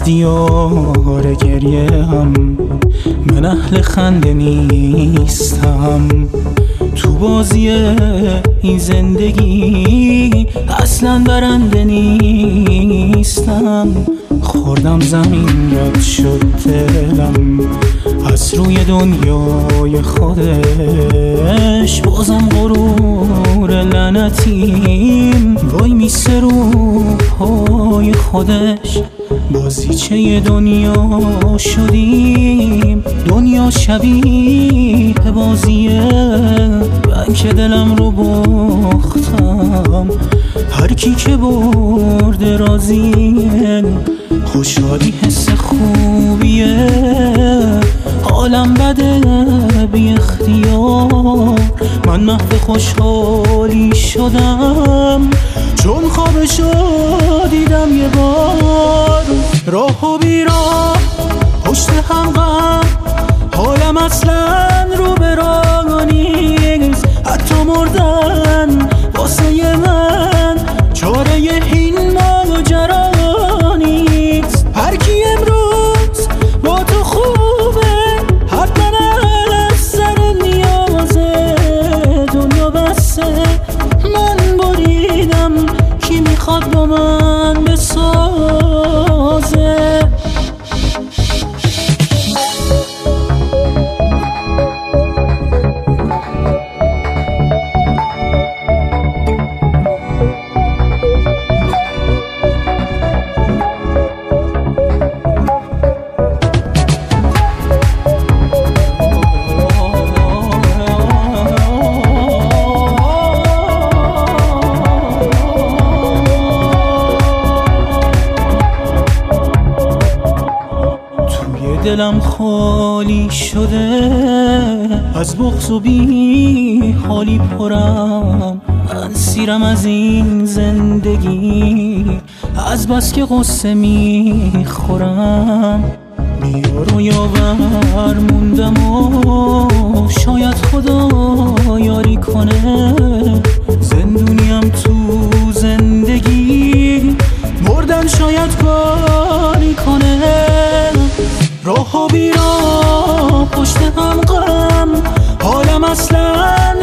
دیار گریه هم، من اهل خنده نیستم. تو بازی این زندگی اصلا برنده نیستم. خوردم زمین رد شد دلم از روی دنیای خودش، بازم غرور لعنتیم وای میسه رو پای خودش. بازیچه دنیا شدیم، دنیا شبیه بازیه، من که دلم رو باختم، هر کی که برده راضیه. خوشحالی حس خوبیه، حالم بده بی اختیار، من محو خوشحالی شدم چون خوابشو دیدم یه بار. راه و بیراه پشت هم غم، حالم اصلا رو به راه نیست، حتی مردن واسه من چاره این ماجرا نیست. هر کی امروز با تو خوبه حتما از سر نیاز دنیا بسته، من بریدم کی میخواد با من بسازه. دلم خالی شده از بغض و بی حالی پرم، من سیرم از این زندگی از بس که قصه میخورم. بیار و یاور موندم و شاید خدا یاری کنه، زندونیم تو زندگی مردن شاید کاری کنه. راه و بیراه پشت هم غم، حالم اصلا